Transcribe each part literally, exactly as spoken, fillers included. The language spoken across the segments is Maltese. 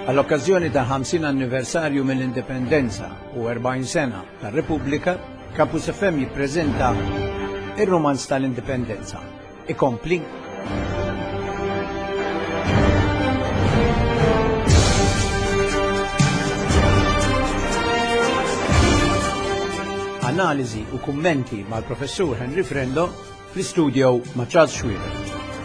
Għall-okkażjoni tal-ħamsin anniversarju mill-indipendenza u erbgħin sena tar-Repubblika, Campus F M jippreżenta ir-romanz tal-indipendenza. Ikompli. Analiżi u kummenti mal-professur Henry Frendo fl-istudio ma' Charles Schwieber.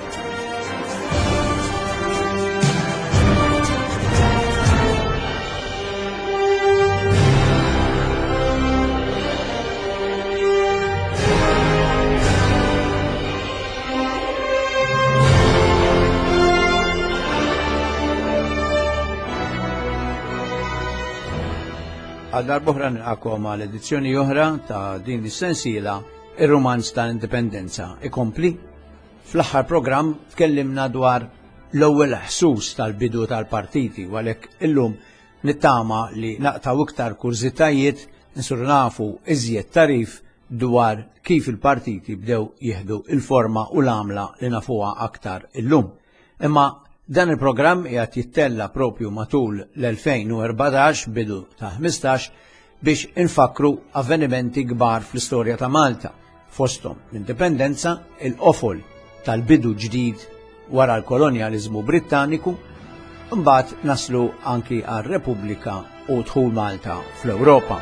Għal boħra nilqakom għal edizzjoni oħra ta' din is-sensiela ir-romanz tal-indipendenza. Ikompli. Fl-aħħar programm tkellimna dwar l-ewwel ħsus tal-bidu tal-partiti u għalhekk illum nittama li naqtaw iktar kurzitajiet insur nafu iżjed tarif dwar kif il-partiti bdew jieħdu il-forma u l-għamla li nafuha aktar illum. Imma dan il-programm qiegħed jittella propju matul l-elfejn u erbatax bidu ta' ħmistax biex infakru avvenimenti kbar fl-istorja ta' Malta, fosthom l-indipendenza, il-qofol tal-bidu ġdid wara l-kolonjaliżmu Brittaniku, mbagħad naslu anki għar-Repubblika u dħul Malta fl-Ewropa.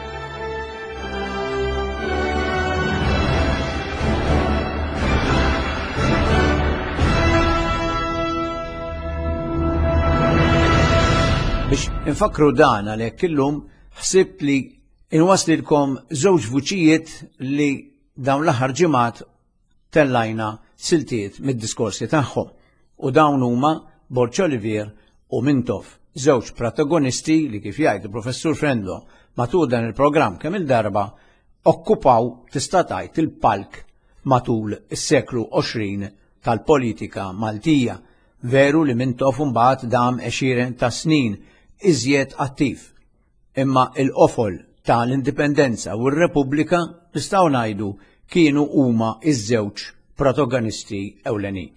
Biex infakru dan għalhekk illum ħsibt li inwaslilkom żewġ vuċijiet li dawn l-aħħar ġimgħat tellajna siltiet mid-diskorsi tagħhom. U dawn huma Borċ Olivier u Mintoff, żewġ protagonisti li kif jgħid il-Professur Frendo matul dan il-programm kemm il-darba okkupaw tista' tgħid il-palk matul is-seklu għoxrin tal-politika Maltija. Veru li Mintoff imbagħad dam għexieren ta' snin iżjed attiv. Imma il-qofol tal-indipendenza u r-Repubblika nistgħu ngħidu kienu huma iż-żewġ protagonisti ewlenin.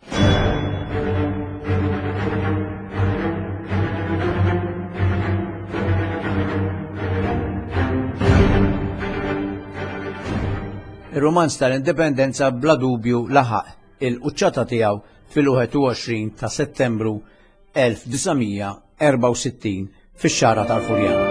Ir-romanz tal-indipendenza bla dubju laħaq il-quċċata tiegħu fil-wieħed u għoxrin ta' Settembru elf wtisiegħmija erba' u sittin fix-Xara tal-Furjana.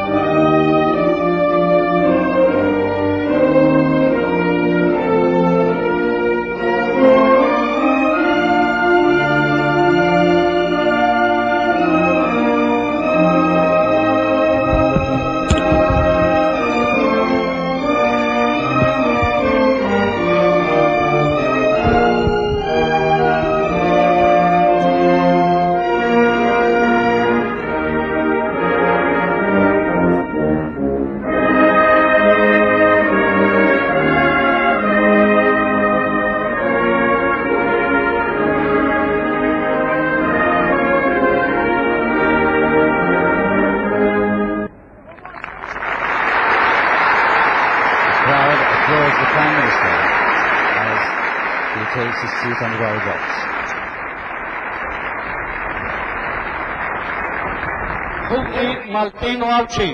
Maltino għalċin.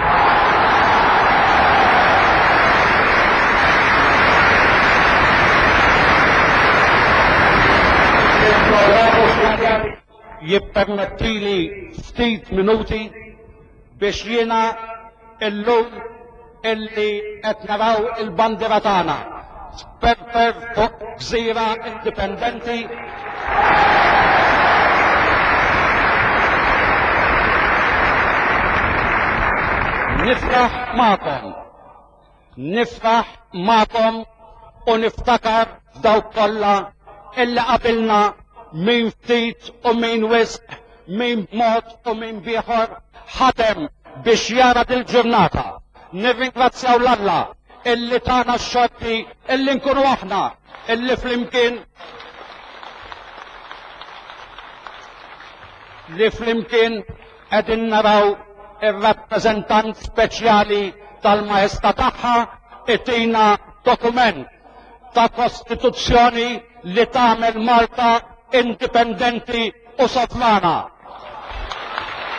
Jippermettili ftit minuti biex jiena illum illi qed naraw il-bandira tagħna sperper fuq gżira indipendenti nifraħ ma'kom, nifraħ ma'kom u niftakar f'dawk kollha illi qabilna min ftit u min wisq, min mod u min bieħor ħadem biex jara dil-ġurnata. Nirringrazzjaw l-Alla illi tagħna x-xorti illi nkunu aħna illi flimkien li flimkien qegħdin naraw il-rappresentant speċjali tal-Maestà tagħha itina dokument ta' Kostituzzjoni li tagħmel Malta indipendenti u sovrana.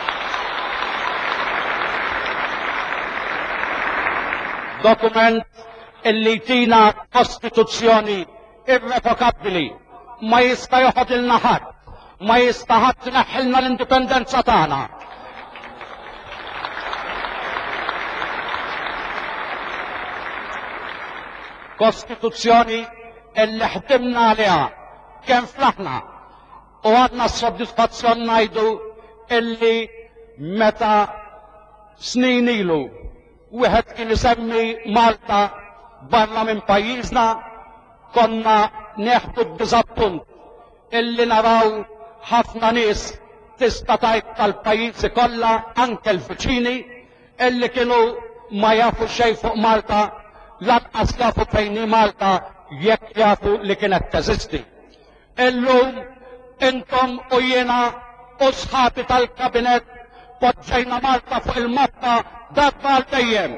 Dokument illi jtina kostituzzjoni irrevokabbli ma jista' joħodilna ħadd, ma jista' ħadd ineħħilna l-indipendenza tagħna. Kostituzzjoni illi ħdimna għaliha kemm flaħna u għadna s-soddisfazzjon ngħidu illi meta snin ilu wieħed kien isemmi Malta barra minn pajjiżna konna neħdu d-diżappunt illi naraw ħafna nies tista' tgħid tal-pajjiżi kollha anke l-viċini illi kienu ma jafu xejn fuq Malta lanqas jafu fejn Malta jekk jafu li kienet teżisti. Illum intom u jiena u sħabi tal-kabinet poġġejna Malta fuq il-mappa darba għal dejjem.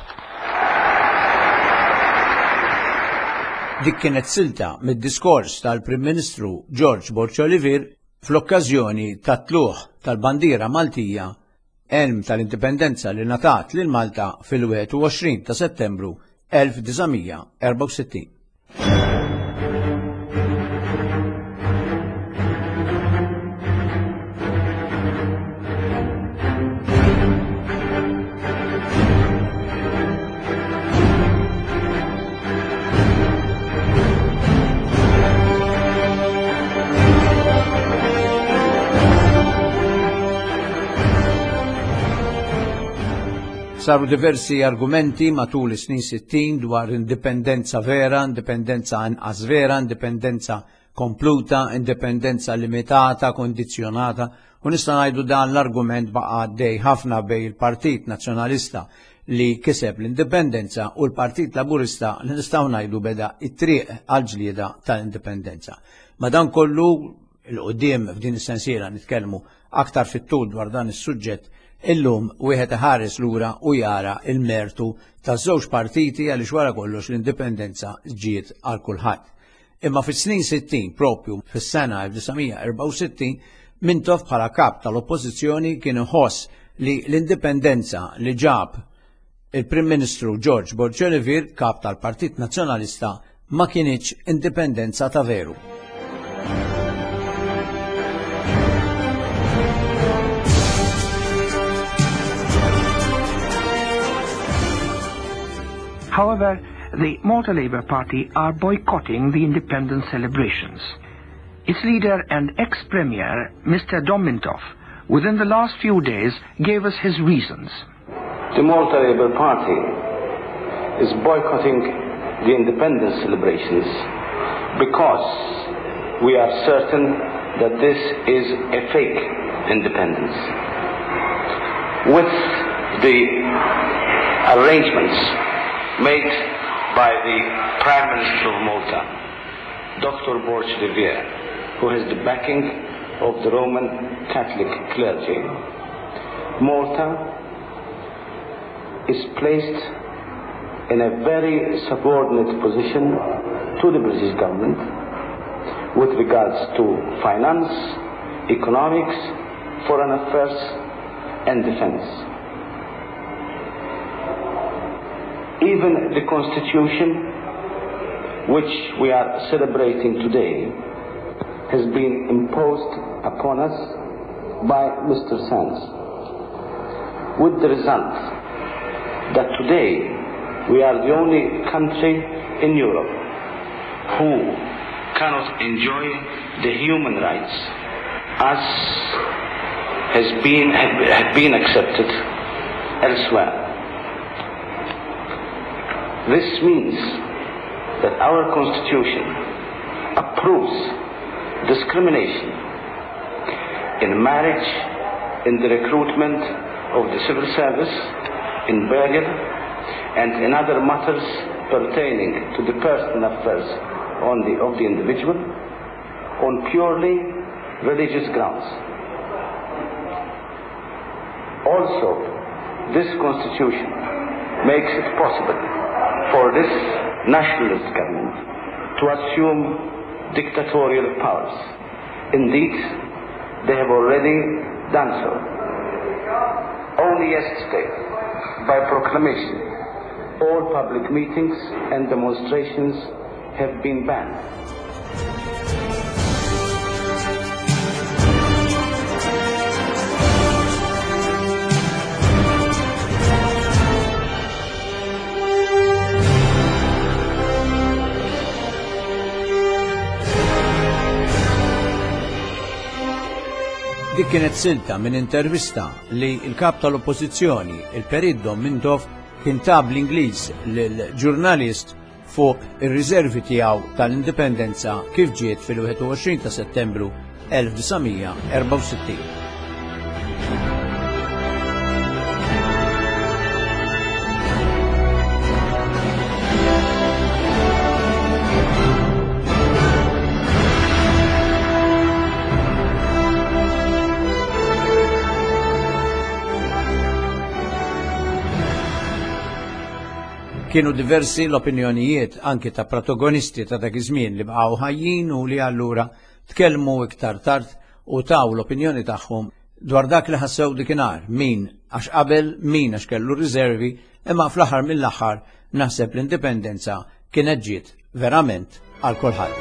Dik kienet silta mid-diskors tal-Prim Ministru George Borċ-Olivier fl-okkażjoni tat-tluħ tal-bandiera Maltija elm tal-indipendenza li ngħatat lil Malta fil-wieħed u għoxrin ta' Settembru elf wtisiegħmija erba' u sittin. Saru diversi argumenti matul is-snin sittin dwar indipendenza vera, indipendenza inqas vera, indipendenza kompluta, indipendenza limitata, kondizjonata, u nista' ngħidu dan l-argument baqa' għaddej ħafna bej il-Partit Nazzjonalista li kiseb l-indipendenza u l-Partit Laburista li nistgħu ngħidu beda it-triq għall-ġlieda tal-indipendenza. Madankollu il-qudiem f'din is-sensiela nitkellmu aktar fit-tul dwar dan is-suġġett. Illum wieħed iħares lura u jara il-mertu taż-żewġ partiti għaliex wara kollox l-indipendenza ġiet għal kulħadd. Imma fis-snin sittin propju fis-sena elf wtisiegħmija erba' u sittin Mintoff bħala kap tal-Oppożizzjoni kien iħoss li l-indipendenza li ġab il-Prim Ministru George Borċ-Olivier kap tal-Partit Nazzjonalista ma kienx indipendenza ta' veru. However, the Malta Labour Party are boycotting the independence celebrations. Its leader and ex-premier, Mister Dom Mintoff, within the last few days gave us his reasons. The Malta Labour Party is boycotting the independence celebrations because we are certain that this is a fake independence. With the arrangements made by the Prime Minister of Malta, Doctor Borch-Olivier, who has the backing of the Roman Catholic clergy, Malta is placed in a very subordinate position to the British government with regards to finance, economics, foreign affairs and defense. Even the Constitution, which we are celebrating today, has been imposed upon us by Mister Sands, with the result that today we are the only country in Europe who cannot enjoy the human rights as has been, have been accepted elsewhere. This means that our Constitution approves discrimination in marriage, in the recruitment of the civil service, in burial, and in other matters pertaining to the personal affairs on the, of the individual on purely religious grounds. Also, this Constitution makes it possible for this nationalist government to assume dictatorial powers. Indeed, they have already done so. Only yesterday, by proclamation, all public meetings and demonstrations have been banned. Dik kienet silta minn intervista li l-kap tal-oppożizzjoni, il-Perit Domintov, kien tab l-Ingliż lill-ġurnalist fuq ir-riservi tiegħu tal-indipendenza kif ġiet fil-wieħed u għoxrin ta' Settembru elf tisa' erba' u sittin. Kienu diversi l-opinjonijiet anki ta' protagonisti ta' dak iż-żmien li bqgħu ħajjin u li allura tkellmu iktar tard u taw l-opinjoni tagħhom dwar dak li ħassew dikinhar min għax qabel min għax kellu riservi, imma fl-aħħar mill-aħħar naħseb l-indipendenza kienet ġiet verament għal kulħadd.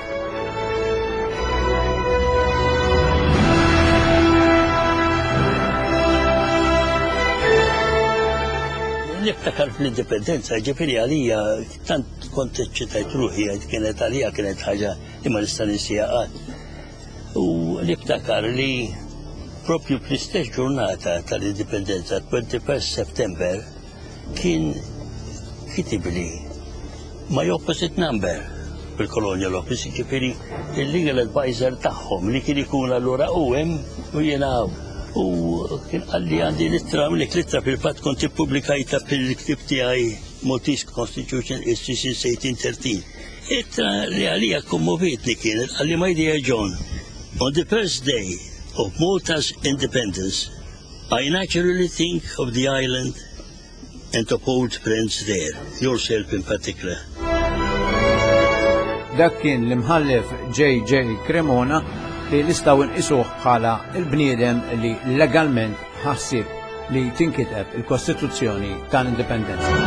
Niftakar fl-indipendenza, ġifiri għalija, tant kont ċitajt ruħi, kienet għalija kienet ħaġa li ma nista' ninsija qatt. U niftakar li propju fl-istess ġurnata tal-indipendenza, twenty-first September, kien kitibli my opposite number fil-Colonial Office, ġifiri il-legal advisor tagħhom li kien ikun allura u hemm u jienaw. U kien għalli għandi littra, minnek littra fil-fat kont ippubblikajta fil-ktib tiegħi Maltese Constitution History since eighteen thirteen. Ittra li għalija kommovitni kienet għalli my dear John, on the first day of Malta's independence, I naturally think of the island and of old friends there, yourself in particular. Dak kien l-imħallef J J Cremona li nistaw nqisuh bħala il-bniedem li legalment ħassib li tinkiteb il-Kostituzzjoni tal-Indipendenza.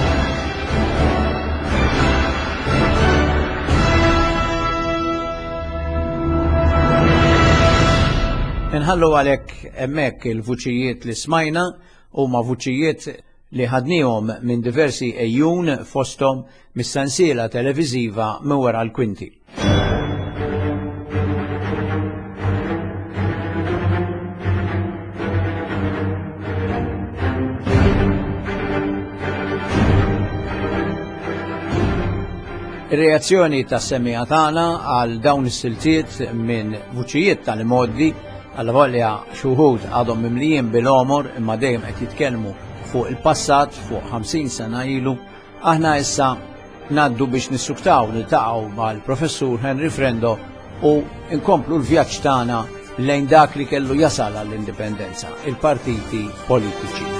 Inħallu għalhekk hemmhekk il-vuċijiet li smajna huma vuċijiet li ħadnihom minn diversi ejjun fosthom mis-sensiela televiżiva mewwara l-kwinti. Ir-reazzjoni tas semmija tagħna għal dawn is-siltiet minn vuċijiet tal-imoddi għal volja xuħud għadhom mimlijin bil-omor imma dejjem qed jitkellmu fuq il-passat fuq ħamsin sena ilu, aħna issa ngħaddu biex nissuktaw niltaqgħu mal-Professur Henry Frendo u nkomplu l-vjaġġ tagħna lejn dak li kellu jasal għall-indipendenza, il-partiti politiċi.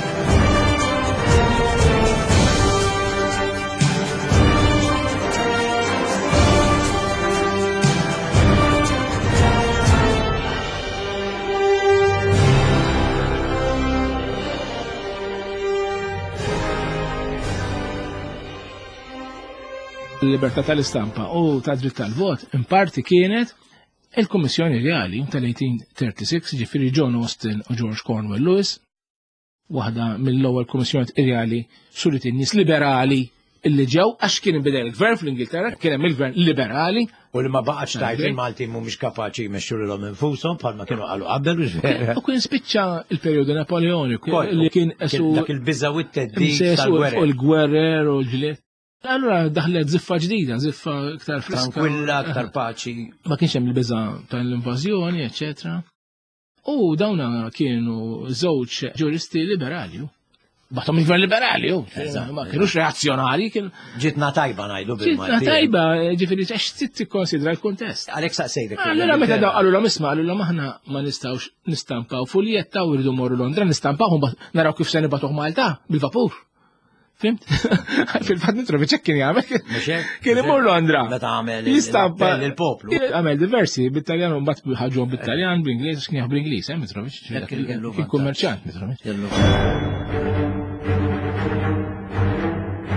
Il-libertà tal-istampa u ta' dritt tal-vot in parti kienet il-Kummissjoni Reali tal-eighteen thirty-six, ġifiri John Austin u George Cornwell Lewis, waħda mill-ewwel Kummissjoni Reali surit in-nies liberali illi ġew għax kien inbidel il-gvern fl-Ingilterra, kien hemm il-gvern liberali. U li ma baqgħetx tajt il-Malti mhumiex kapaċi jmexxu lilhom infushom bħalma kienu qalu qabel u U kien spiċċa il-perjodu Napoleoniku li kien dak il-biża' u t-teddid tal-gwerer. U l-gwerer u l-ġlied. Allura daħlet ziffa ġdida, ziffa iktar friska. Tranquilla, iktar paċi. Ma kienx hemm il-biża tal-invażjoni, eċetera. U dawna kienu żewġ ġuristi liberali. Baħtom il-gvern liberali, ma kienux reazzjonari. Ġitna tajba ngħidu bil-Malti. Ġitna tajba, ġifieri għax trid tikkonsidra l-kuntest. Għalhekk saqsejlek. Allura meta daw qalu l isma' qalu aħna ma nistgħux nistampaw fuljetta u rridu morru Londra, nistampawhom naraw kif se nibgħatuh Malta bil-vapur. Fimt? Fil-fat Mitrovic kien jagħmel. Kien imur Londra. Meta għamel jistampa il-poplu. Għamel diversi bit-Taljan u mbagħad ħaġhom bit-Taljan, bl-Ingliż, x'kien jaħ bl-Ingliż, hemm Mitrovic. Kien kummerċant Mitrovic.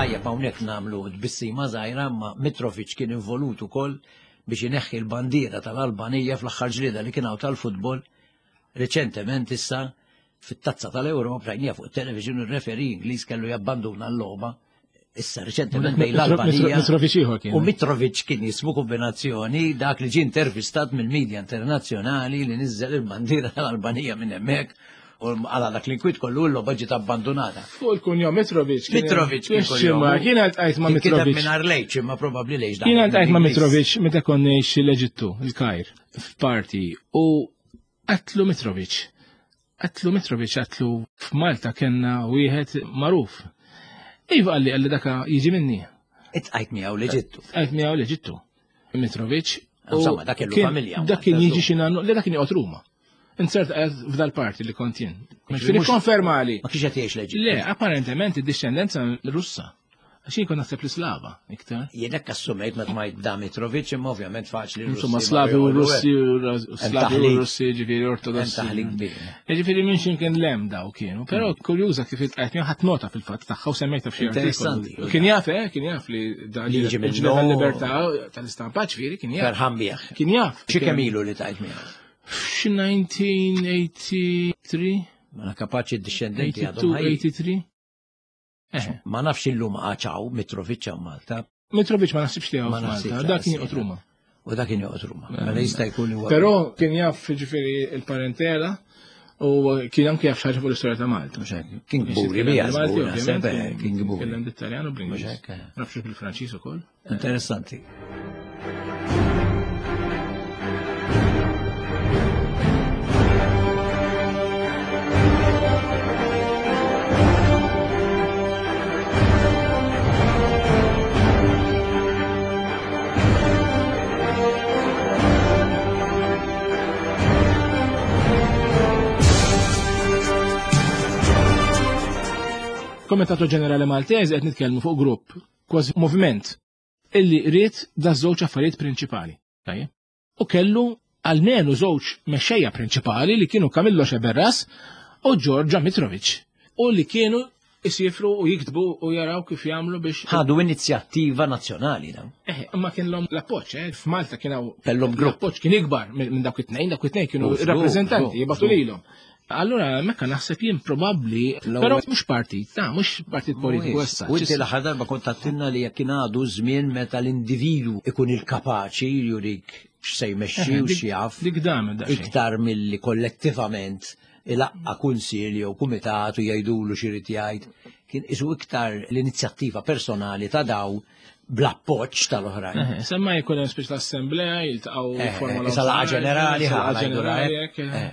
tajjeb hawnhekk nagħmlu tbissima żgħira ma Mitrovic kien involut ukoll biex ineħħi l-bandiera tal-Albanija fl-aħħar ġlieda li kien hawn tal-futbol reċentement issa fit-tazza tal-Ewropa rajnija fuq it-television ir-referi Ingliż kellu jabbanduna l-logħba issa reċentement bejn l-Albanija u Mitrovic kien jismu kombinazzjoni dak li ġie intervistat mill-medja internazzjonali li niżżel il-bandiera tal-Albanija minn hemmhekk u għala dak li kwit kollu l-logħba ġiet abbandunata. Fuq il-kunjom Mitrovic. Mitrovic kien kien għalt ma Mitrovic. Minn Arlejċ imma probabbli lejx dak. Kien għalt ma Mitrovic meta konniex l-Eġittu, il-Kajr, f'parti u għatlu Mitrovic. Għatlu Mitrovic għatlu f'Malta kellna wieħed magħruf. Iva għalli għalli daka jiġi minni. Itqajt miegħu l-Eġittu. Għajt miegħu l-Eġittu. Mitrovic. Insomma, dak kellu familja. Dak kien jiġi xi nagħmlu, li dak kien joqgħod Ruma. Insert f'dal parti li kont jien. Fini konfermali. Ma kienx qed jgħix l-Eġittu. Le, apparentement id-discendenza Russa. Għaxin kon naħseb l-Slava, iktar. Jien hekk assumejt meta ma jibda Mitrovic imma ovvjament faċli Russi. Insomma Slavi u Russi u Slavi u Russi ġifieri Ortodossi. Taħlik kbir. Ġifieri minn x'imkien lem daw kienu, però kurjuża kif qed ħadd nota fil-fatt tagħha u semmejta f'xi interessanti. Kien jaf, eh, kien jaf li dan jiġi minn l-libertà tal-istampat ġifieri kien jaf. Ferħan bih. Kien jaf. Xi kemm ilu li tajt miegħu? Xi nineteen eighty-three. Ma kapaċi d-discendenti għadhom eighty-three. Ma nafx illum għaċaw Mitrovic għaw Malta. Mitrovic ma nafsibx li għaw Malta, dak kien joqgħod Ruma. U dak kien joqgħod Ruma. Ma jista' jkun huwa. Però kien jaf ġifieri il-parentela u kien anke jaf xi ħaġa fuq l-istorja ta' Malta. Kien gburi bija kien gburi. Kellem bit-Taljan u bl-Ingliż. Nafx bil-Franċiż ukoll. Interessanti. Kommentator ġenerali Maltez qed nitkellmu fuq grupp, kważi moviment, illi rrid da żewġ affarijiet prinċipali. U kellu almenu żewġ mexxejja prinċipali li kienu Camillo Xeberras u Giorgio Mitrovic. U li kienu isifru u jiktbu u jaraw kif jagħmlu biex. Ħadu inizjattiva nazzjonali dawn. Eh, imma kien l-om l-appoġġ, eh, f'Malta kienu kellhom grupp. L-appoġġ kien ikbar minn dawk it-tnejn, dawk it-tnejn kienu rappreżentanti jibgħatu lilhom. Allora, mekka naħseb jien probabbli, però mhux partit, ta' mhux partit politiku issa. U inti l-aħħar darba kontattinna li jekk għadu żmien meta l-individu ikun il-kapaċi jurik x'se jmexxi u x'jaf. Dik damen iktar milli kollettivament il-aqqa kunsilju u kumitat u jgħidulu x'irid jgħid. Kien isu iktar l-inizjattiva personali ta' daw bl-appoġġ tal-oħrajn. Semma jkun hemm speċi l-assemblea jiltaqgħu forma l-Aqqa ġenerali ħaġa.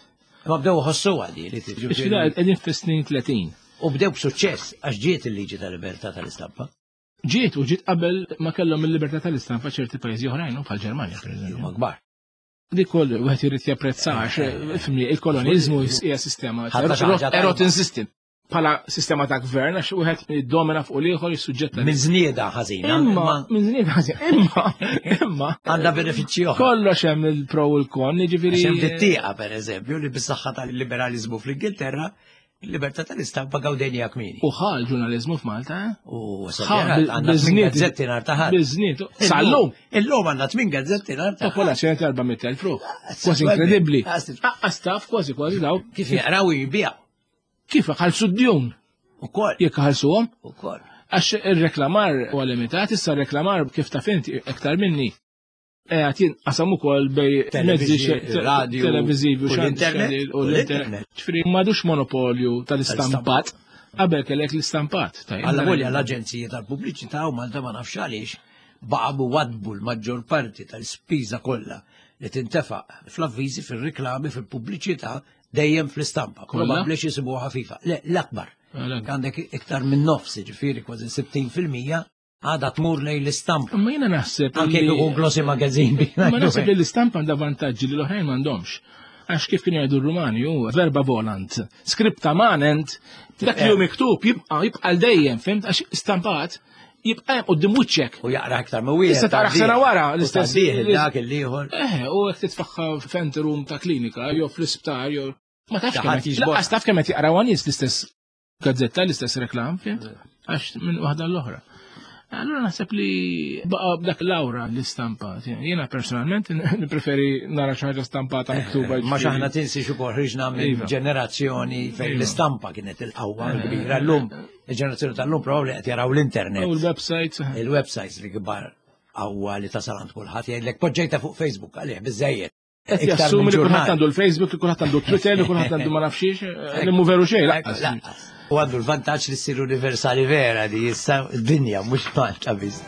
Ma bdew ħossu għadi li tiġu. Ixfida qegħdin fis-snin tletin. U bdew b'suċċess għax ġiet il-liġi tal-libertà tal-istampa. Ġiet u ġiet qabel ma kellhom il-libertà tal-istampa ċerti pajjiżi oħrajn bħal-Ġermanja pereżempju. Akbar. Dik koll wieħed irid japprezzax il-koloniżmu hija sistema erotin system. Pala sistema ta' gvern, għax uħed id-domina fuq liħor jissuġġetta. Minn żnieda ħażina. Imma, minn żnieda ħażina. Imma, imma. Għandha benefiċċji oħra. Kollox hemm il-pro u l-kon, jiġifieri. Hemm dittieqa pereżempju li bis-saħħa tal-liberalizmu fl-Ingilterra, il-libertà tal-istampa gawdenja kmini. U ħal ġurnaliżmu f'Malta, eh? U għandna tmien gazzetti nhar ta' ħadd. Biżniet. Sallum. Illum għandna tmien gazzetti nhar ta' ħadd. Popolazzjoni ta' erba' mit elf. Kważi inkredibbli. Aqqas taf kważi kważi daw. Kif jaqraw jibija. Kif ħalsu d-djun? Ukoll. Jekk ħalsuhom? Ukoll. Għax ir-reklamar huwa limitat, issa r-reklamar kif taf inti iktar minni. Qed jinqasam ukoll bej mezzi televiżivi u l-internet. Ġifieri m'għadux monopolju tal-istampat. Qabel kellek l-istampat. Alla volja l-aġenziji tal-pubbliċità u Malta ma nafx għaliex baqgħu wadbu l-maġġor parti tal-spiża kollha li tintefaq fl-avviżi fir-riklami fil-pubbliċità dejjem fl-istampa. Probabbli xi sibuha ħafifa. Le, l-akbar. Għandek iktar minn nofsi, ġifieri kważi sittin fil-mija għadha tmur lejn l-istampa. Ma jiena naħseb. Anke jkun glossy magazine. Ma naħseb li l-istampa għandha vantaġġi li l-oħrajn m'għandhomx. Għax kif kienu jgħidu r-Rumani hu verba volant, scripta manent, dak li hu miktub jibqa' jibqa' dejjem, fimt għax istampat jibqa' hemm qudiem wiċċek. U jaqra aktar ma wieħed. Issa taqra ħsena wara l-istess dak il-ieħor. Eh, u jekk titfaħħa f'ent room ta' klinika jew fl-isptar jew ma tafx kemm taf kemm qed jaqraw nies l-istess gazzetta l-istess reklam, fimt? Għax minn waħda l-oħra. Allora naħseb li baqa b'dak l-awra l-istampa. Jiena personalment nippreferi nara xi ħaġa stampata miktuba. Ma xaħna tinsi xukor ħriġna minn ġenerazzjoni fejn l-istampa kienet il-qawwa kbira. Llum, il-ġenerazzjoni tal-lum probabli qed jaraw l-internet. U l-websites. Il-websites li kbar qawwa li tasalant kulħadd jgħidlek poġġejta fuq Facebook għalih biżejjed. Qed jassumi li kulħadd għandu l-Facebook, li kulħadd għandu Twitter, li kulħadd għandu ma nafxiex, li mu veru xejn laqqas. U għandu l-vantaġġ li ssir universali vera di issa d-dinja mhux Malta biss.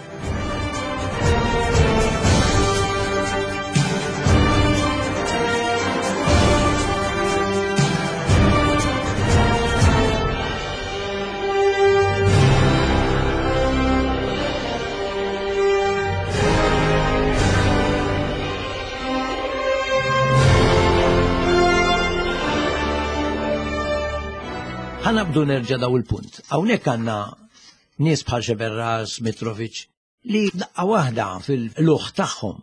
Ħanabdu nerġa' daw il-punt. Hawnhekk għandna nies bħal Xeberras, Mitrovic li daqqa waħda fil-luħ tagħhom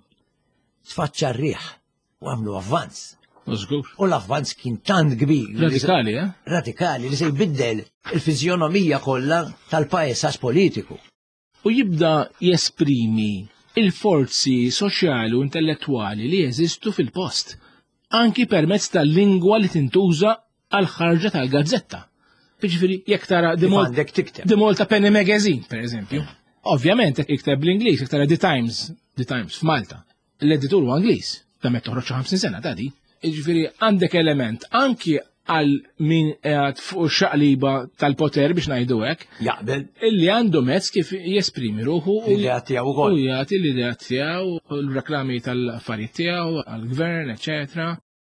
tfaċċa r-riħ u għamlu avvanz. Użgur. U l-avvanz kien tant kbir. Radikali, eh? Radikali li se jbiddel il-fizjonomija kollha tal-pajsaġġ politiku. U jibda jesprimi il-forzi soċjali u intellettwali li jeżistu fil-post, anki permezz tal-lingwa li tintuża għal ħarġa tal-gazzetta. Ġifieri jekk tara The Malta Penny Magazine, per eżempju. Ovvjament ikteb bl-Ingliż, jekk tara The Times, The Times f'Malta. L-editur huwa Ingliż, temmet toħroġ ħamsin sena ta' di. Ġifieri għandek element anki għal min qed fuq xaqliba tal-poter biex ngħidu hekk. Jaqbel. Illi għandu mezz kif jesprimi ruħu u jagħtiha wkoll. U jagħti l-idea tiegħu, l-reklami tal-affarijiet tiegħu għall-gvern, eċetera.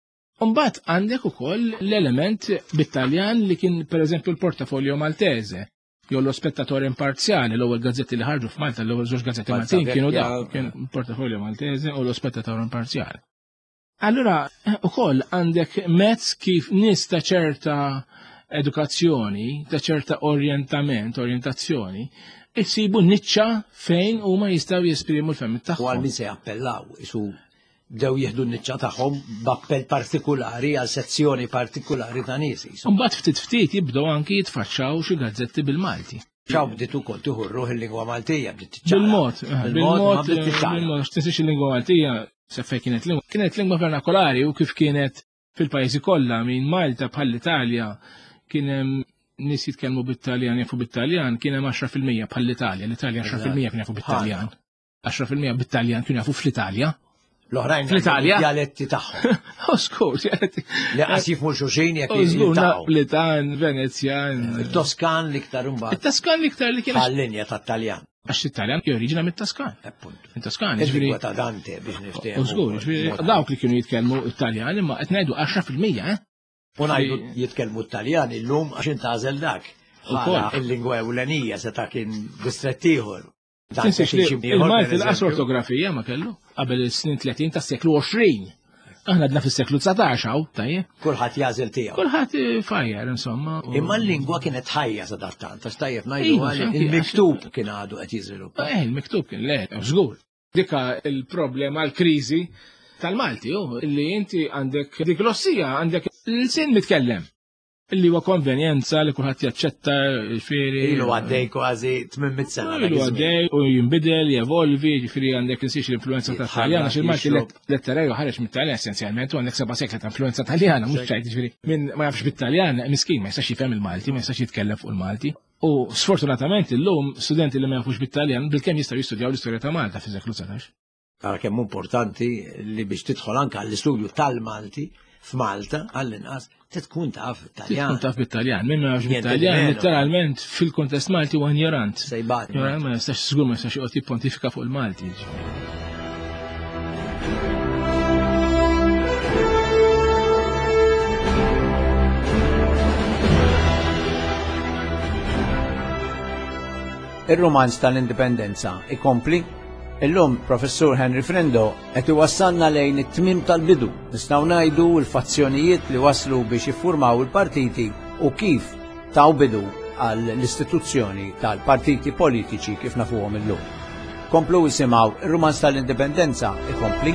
Umbat għandek ukoll l-element bit-Taljan li kien pereżempju l-Portafolio Maltese, jew l-Spettatore Imparzjali, l-ewwel gazzetti li ħarġu f'Malta, l-ewwel żewġ gazzetti Maltin kienu dak, kien Portafolio Maltese u l-Spettatore Imparzjali. Allura ukoll għandek mezz kif nies ta' ċerta edukazzjoni, ta' ċerta orientament, orientazzjoni, isibu niċċa fejn huma jistgħu jesprimu l-femmit tagħhom. U għal min se jappellaw isu dew jieħdu n-niċċa tagħhom b'appell partikolari għal sezzjoni partikolari ta' nies. Imbagħad ftit ftit jibdew anki jitfaċċaw xi gazzetti bil-Malti. Ċaw bdiet ukoll tieħu rruħ il-lingwa Maltija bdiet tiċċara. Bil-mod, bil-mod, bil-mod, x'tinsix il-lingwa Maltija se fejn kienet lingwa. Kienet lingwa vernakolari u kif kienet fil-pajjiżi kollha minn Malta bħall-Italja kien hemm nies jitkellmu bit-Taljan jafu bit-Taljan kien hemm għaxra fil-mija bħall-Italja, l-Italja għaxra fil-mija kien jafu bit-Taljan. għaxra fil-mija bit-Taljan kien jafu fl-Italja. L-oħrajn fl-Italja dialetti tagħhom. Oskur, dialetti. Li qas jifhmu xulxin jekk Oskur, Napolitan, Venezjan. Il-Toskan liktar imbagħad. Il-Toskan liktar li kien. Għall-linja tat-Taljan. Għax it-Taljan kien oriġina mit-Toskan. Appunt. Il-Toskan, ġifieri. Ta' Dante biex niftehmu. Oskur, ġifieri dawk li kienu jitkellmu Italjan imma qed ngħidu għaxra fil-mija, eh? U ngħidu jitkellmu Taljan illum għax intażel dak. Il-lingwa ewlenija seta' kien distret ieħor. Tinsiex li il-Malti l-qas ortografija ma kellu qabel is-snin tletin tas-seklu għoxrin. Aħna għadna fis-seklu tsatax hawn, tajjeb. Kulħadd jażel tiegħu. Kulħadd fajjar insomma. Imma l-lingwa kienet ħajja sa dattant, għax tajjeb ngħidu il-miktub kien għadu qed jiżviluppa. Eh, il-miktub kien le, żgur. Dika il-problema l-kriżi tal-Malti hu illi inti għandek dik l-ossija għandek l-sin mitkellem. Illi huwa konvenjenza li kulħadd jaċċetta ġifieri. Ilu għaddej kważi tmien sena. Ilu għaddej u jinbidel, jevolvi, ġifieri għandek insiex l-influenza tat-Taljana xi Malti letterarju ħareġ mit-Taljan essenzjalment u għandek seba' sekli ta' influenza Taljana mhux ċajt ġifieri. Min ma jafx bit-Taljan miskin ma jistax jifhem il-Malti, ma jistax jitkellem fuq il-Malti. U sfortunatament illum studenti li ma jafux bit-Taljan bilkemm jistgħu jistudjaw l-istorja ta' Malta fiż-seklu setax. Ara kemm importanti li biex tidħol anke għall-istudju tal-Malti f'Malta għall-inqas tkun taf bit-Taljan. Tkun taf bit-Taljan, minn ma jafx bit-Taljan, letteralment fil-kontest Malti huwa ignorant. Sejbat. Ma jistax żgur ma jistax joqgħod jippontifika fuq il-Malti. Ir-romanz tal-indipendenza ikompli. Illum Professur Henry Frendo qed iwassalna lejn it-tmiem tal-bidu. Nistgħu ngħidu l-fazzjonijiet li waslu biex jiffurmaw il-partiti u kif taw bidu għall-istituzzjoni tal-partiti politiċi kif nafuhom illum. Komplu isimgħu ir-romanz tal-indipendenza ikompli.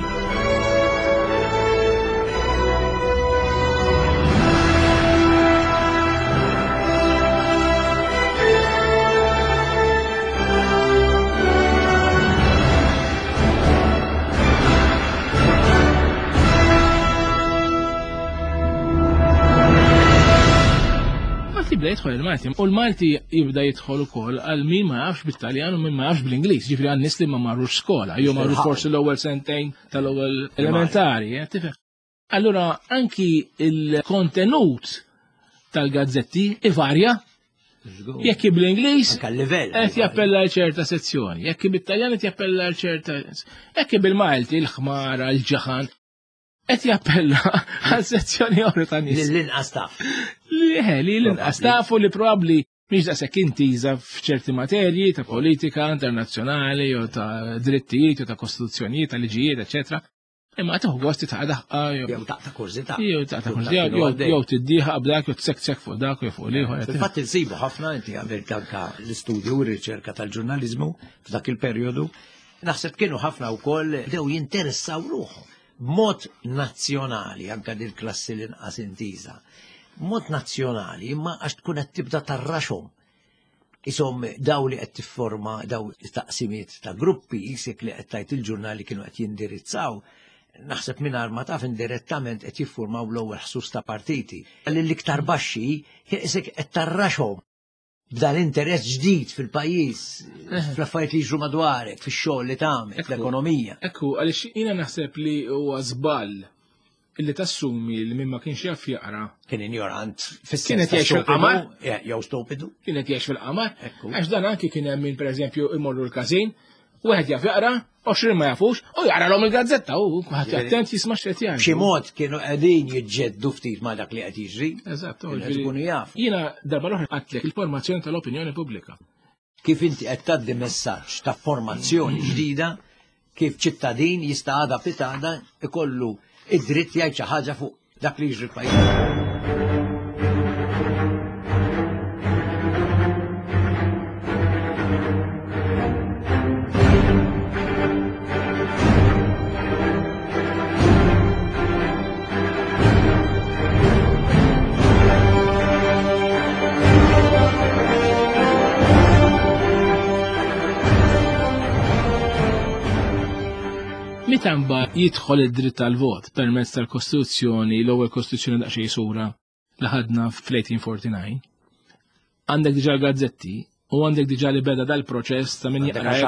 jibda jidħol il-Malti. U l-Malti jibda jidħol ukoll għal min ma jafx bit-Taljan u min ma jafx bl-Ingliż. Ġifri għan nies li ma marrux skola, jew marru forsi l-ewwel sentejn tal-ewwel elementari, tifhem. Allura anki il-kontenut tal-gazzetti ivarja. Jekk bl-Ingliż qed jappella l ċerta sezzjoni, jekk bit-Taljan qed jappella l ċerta, jekk bil-Malti l-ħmara, l-ġaħan qed jappella għal sezzjoni oħra ta' nies. L-inqas taf. Li li l-inqas tafu li probabbli mhix daqshekk intiża f'ċerti materji ta' politika internazzjonali jew ta' drittijiet jew ta' kostituzzjonijiet, ta' liġijiet, eċetera. Imma tieħu gosti ta' daħqa jew ta' ta' kurzità. Jew ta' ta' kurzità jew tiddieħa b'dak jew tsekċek fuq dak jew fuq ieħor. Fil-fatt insibu ħafna inti għamilt anke l-istudju u r-riċerka tal-ġurnaliżmu f'dak il-perjodu. Naħseb kienu ħafna wkoll dew jinteressaw ruħhom b'mod nazzjonali anke din klassi l-inqas intiża. B'mod nazzjonali imma għax tkun qed tibda tarraxhom. Isom daw li qed tifforma daw taqsimiet ta' gruppi isek li qed tajt il-ġurnali kienu qed jindirizzaw. Naħseb mingħajr ma taf indirettament qed jiffurmaw l-ewwel ħsus ta' partiti. L-iktar baxxi isek qed tarraxhom b'dan interess ġdid fil-pajjiż, fl-affarijiet li jiġru madwarek, fix-xogħol li tagħmel, fl-ekonomija. Ekku, għaliex jiena naħseb li huwa żball illi tassumi li min ma kienx jaf jaqra. Kien ignorant. Kienet jgħix fil-qamar. Jew stupidu. Kienet jgħix fil-qamar. Għax dan anki kien hemm min pereżempju imorru l-każin, wieħed jaf jaqra, għoxrin ma jafux, u jaqralhom il-gazzetta, u ħadd attent jisma' x'qed jgħid. B'xi mod kienu qegħdin jiġġeddu ftit ma' dak li qed jiġri. Eżatt, tkunu jaf. Jiena darba l-oħra għatlek il-formazzjoni tal-opinjoni pubblika. Kif inti qed tgħaddi messaġġ ta' formazzjoni ġdida, kif ċittadin jista' għada pitada ikollu id-dritt jgħid xi ħaġa fuq dak li jiġri f'pajjiż. Mitamba jidħol id-dritt tal-vot permezz tal-Kostituzzjoni, l-ewwel Kostituzzjoni daqsxejn sura li ħadna fl-eighteen forty-nine. Għandek diġà gazzetti u għandek diġà li beda dal-proċess ta' min jaqra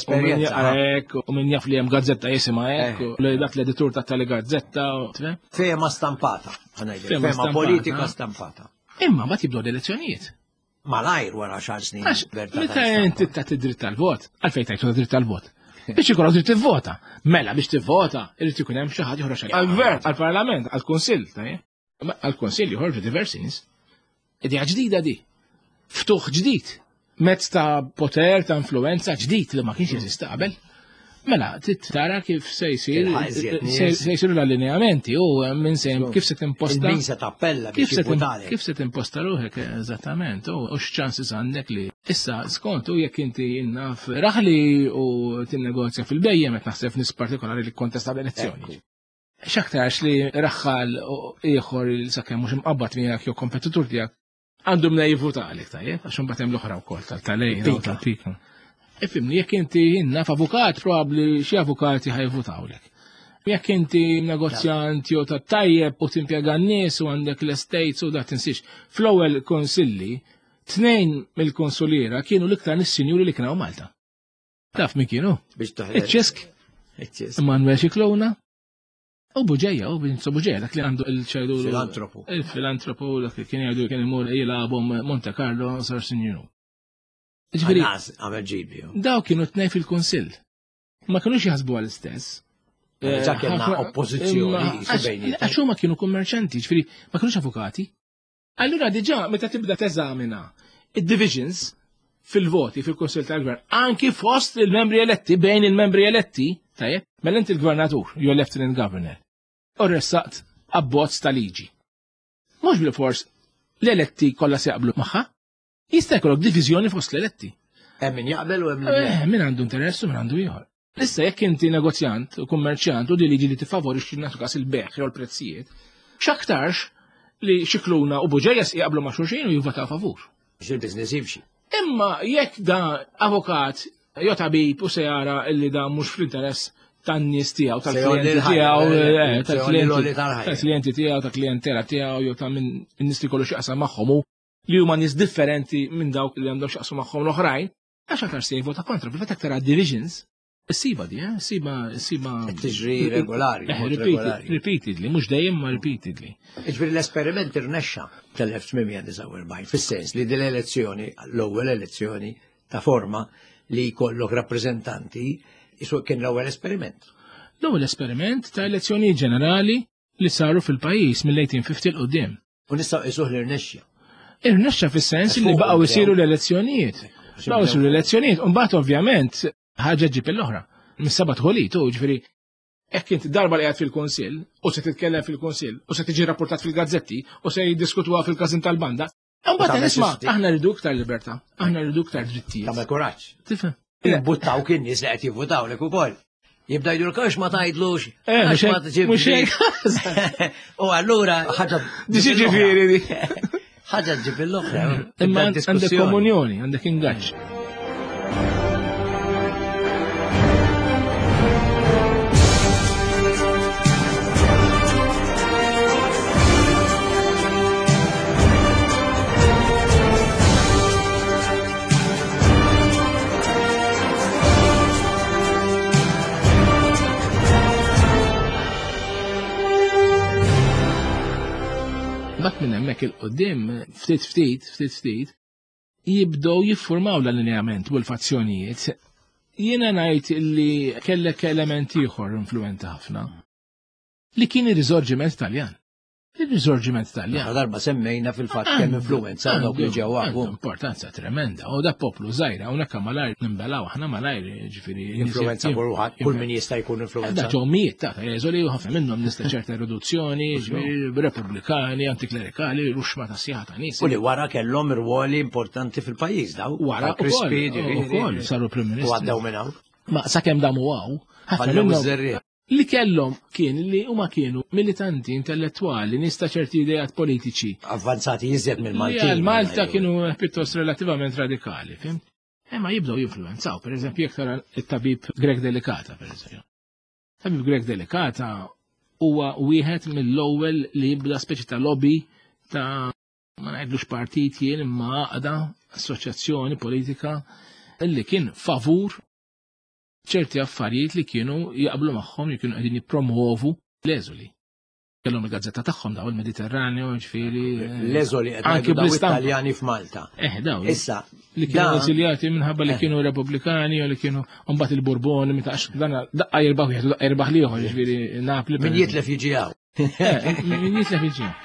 hekk u min jaf li hemm gazzetta jisimha hekk u li dak l-editur ta' tali gazzetta. Fehma stampata, fehma politika stampata. Imma ma tibdew l-elezzjonijiet. Malajr wara xar snin. Meta inti tat id-dritt tal-vot, għalfejn tajtu dritt tal-vot. Biex ikollok dritt tivvota. Mela biex tivvota irid ikun hemm xi ħadd joħroġ għall-Gvern, għall-Parlament, għall-Kunsill, għall-Kunsill joħorġu diversi nies. Idea ġdida di. Ftuħ ġdid. Mezz ta' poter, ta' influenza ġdid li ma kienx jeżista qabel. Mela, tara kif se jsir se jsiru l-allineamenti u minn se kif se timposta. Il-min se tappella biex jivvutalek. Kif se timposta ruħek eżattament u x'ċansis għandek li issa skont u jekk inti jinnaf raħli u tinnegozja fil-bejjem qed naħseb nies partikolari li kontesta l-elezzjoni. X'aktarx li raħħal ieħor il sakemm mhux imqabbad miegħek jew kompetitur tiegħek għandhom la jivvutalek tajjeb għax imbagħad hemm l-oħra wkoll tal-talejn u tal-pika. Ifimni, jekk inti jinnaf avukat, probabli xi avukati ħajvutawlek. Jekk inti negozjant jew ta' tajjeb u timpjega n-nies u għandek l-estates u da tinsix. Fl-ewwel konsilli, tnejn mill-konsuliera kienu l-iktar nis-sinjuri li kienu Malta. Taf min kienu? Iċċesk. Manuel Ciclona. U Buġeja, u Vincenzo Buġeja, dak li għandu il-ċajdu. Filantropu. Il-filantropu, dak li kien jgħidu kien imur jilagħbhom Monte Carlo sar sinjuru. Daw kienu tnej fil-Kunsill. Ma kienux jaħsbu għal-istess. Ġa kienna oppożizzjoni. Għaxu ma kienu kummerċanti, ġifiri, ma kienux avukati. Allura diġà meta tibda teżamina id-divisions fil-voti fil-Kunsill tal-Gvern, anki fost il-membri eletti, bejn il-membri eletti, tajjeb, mela inti il-Gvernatur, jew Lieutenant Governor, u ressaqt abbozz ta' liġi. Mhux bil-fors l-eletti kollha se jaqblu magħha. Jista' jkollok diviżjoni fost l-eletti. Hemm min jaqbel u hemm min min għandu interess u min għandu ieħor. Issa jekk inti negozjant u kummerċjant u di liġi li tifavorixxi nagħtu każ il-beħ jew l-prezzijiet, x'aktarx li Ciclona u Buġeja jaqblu ma' xulxin u jivvotaw favur. Biex il-business jimxi. Imma jekk da avukat jew tabib u se jara illi da mhux fl-interess tan-nies tiegħu tal-klijenti tiegħu tal-klijenti tiegħu tal-klijentela tiegħu jew ta' min nies li kollu xi qasam magħhom li huma nies differenti minn dawk li għandhom xaqsu magħhom l-oħrajn, għax aktar se jivvota kontra. Fil-fatt aktar għad divisions. Is-siba di, eh? Siba, siba. Tiġri regolari. Eh, repeated, repeatedly, mux dejjem ma repeatedly. Iġbiri l-esperiment irnexxa tal-elf tmien erba'n fis-sens li din l-elezzjoni, l-ewwel elezzjoni ta' forma li jkollok rappreżentanti isu kien l-ewwel esperiment. L-ewwel esperiment ta' elezzjoni ġenerali li saru fil-pajjiż mill-eighteen fifty l qudiem. U nistgħu isuh li rnexxa. Irnexxa fis-sens li baqgħu jsiru l-elezzjonijiet. Baqgħu jsiru l-elezzjonijiet, u mbagħad ovvjament ħaġa ġib l-oħra. Mis-sabat ħolitu, ġifieri hekk inti darba li qed fil-Kunsill u se titkellem fil-Kunsill u se tiġi rapportat fil-gazzetti u se jiddiskutuha fil-każin tal-banda. Mbagħad nisma' aħna rridu iktar libertà, aħna rridu iktar drittijiet. Tagħmel kuraġġ. Tifhem. Imbuttaw kien nies li qed jivvutaw lek ukoll. Jibda jgħidu għax ma tgħidlux. Għax ma tiġibx. U allura ħaġa Diġi ġifieri di. Ħaġa ġib l-oħra. Imma għandek komunjoni, għandek ingaġġ. Bat minn hemmhekk il-qudiem ftit ftit ftit ftit jibdew jiffurmaw l-allineament u l-fazzjonijiet. Jiena ngħid li kellek element ieħor influenti ħafna li kien ir-riżorġiment Taljan. Il-riżorġiment Taljan. Darba semmejna fil-fatt kemm influenza dawk li ġew għandu importanza tremenda. U da poplu żgħira hawnhekk malajr nimbelaw aħna malajr ġifieri influenza kulħadd, kull min jista' jkun influenza. Da ġew miet ta' jeżoli ħafna minnhom nista' ċerta riduzzjoni, repubblikani, antiklerikali, ruxma ta' sieħa ta' nies. U li wara kellhom irwoli importanti fil-pajjiż daw. Wara ukoll saru Prim Ministru. U għaddew minn hawn. Ma sakemm damu għaw, ħafna minnhom li kellhom kien li huma kienu militanti intellettwali nista' ċerti idejat politiċi. Avvanzati jiżjed mill-Maltin. Li Malta kienu pjuttost relativament radikali, fim? Imma jibdew jinfluenzaw, pereżempju jekk tara it-tabib Greg Delicata, pereżempju. Tabib Greg Delicata huwa wieħed mill-ewwel li jibda speċi ta' lobby ta' ma ngħidlux partit jien imma għaqda assoċjazzjoni politika li kien favur ċerti affarijiet li kienu jaqblu magħhom li kienu qegħdin jippromuovu l-eżoli. Kellhom il-gazzetta tagħhom daw il-Mediterraneo, ġifieri. L-eżoli qed daw Italjani f'Malta. Eh daw. Issa li kienu eżiljati minħabba li kienu Repubblikani u li kienu mbagħad il-Burboni meta għax dan daqqa jirbaħ wieħed daqqa jirbaħ liħor, ġifieri Napli. Min jitlef jiġi hawn. Min jitlef jiġi hawn.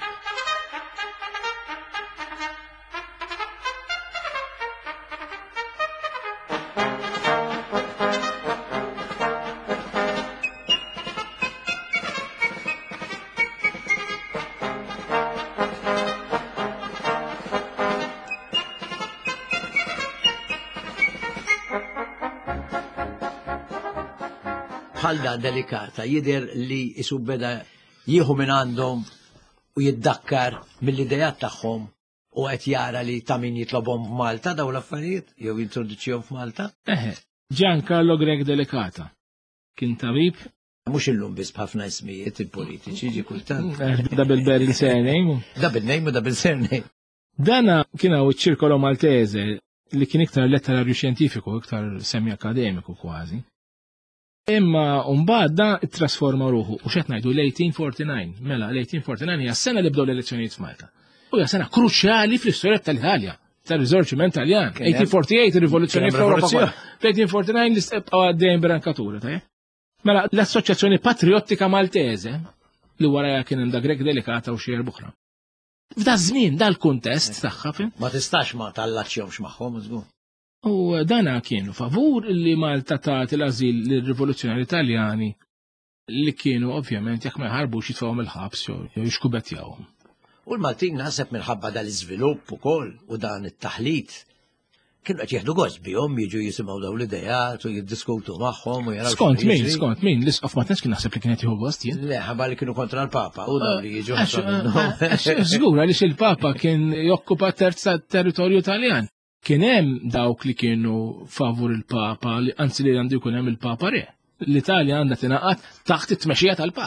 Bħalda Delicata jider li jisu beda jieħu minn għandhom u jiddakkar mill-idejat tagħhom u qed jara li ta' min jitlobhom f'Malta daw l-affarijiet jew jintroduċihom f'Malta. Eħe, Giancarlo Greg Delicata kien tabib. Mhux illum biss b'ħafna ismijiet il-politiċi ġi kultant. Double barrel surname. Double name u double surname. Dana kien hawn iċ-ċirkolo Maltese li kien iktar letterarju xjentifiku, iktar semi akademiku kważi. Imma mbagħad da trasforma ruħu u x'qed ngħidu l-eighteen forty-nine, mela l-eighteen forty-nine hija s-sena li bdew l-elezzjonijiet f'Malta. U hija sena kruċjali fl-istorja tal-Italja, tar-riżorġiment Taljan. eighteen forty-eight ir-rivoluzzjoni fl-Ewropa. eighteen forty-nine li stebqgħu għaddejjin brankatura, ta' mela l-Assoċjazzjoni Patriottika Maltese li wara kien hemm da Greg Delicata u xi buħra. F'da żmien dal-kuntest tagħha fim. Ma tistax ma tallaċċjomx magħhom żgur. U dana kienu favur li Malta tagħti l-ażil lir-rivoluzzjonari Taljani li kienu ovvjament jekk ma jħarbux jitfgħuhom il-ħabs jew jixkubettjawhom. U l-Maltin naħseb minħabba dal-iżvilupp ukoll u dan it-taħlit kienu qed jieħdu gost bihom jiġu jisimgħu dawn l-idejat u jiddiskutu magħhom u jaraw. Skont min, skont min, l-isqof ma tantx kien naħseb li kien qed jieħu gost jien. Le, ħabba li kienu kontra l-Papa u dawn li jiġu. Żgur għaliex il-Papa kien jokkupa terz tat-territorju Taljan. Kien hemm dawk li kienu favur il-Papa, anzi li għandu jkun hemm il-Papa re. L-Italja għandha tingħaqad taħt it-tmexxija tal-Papa.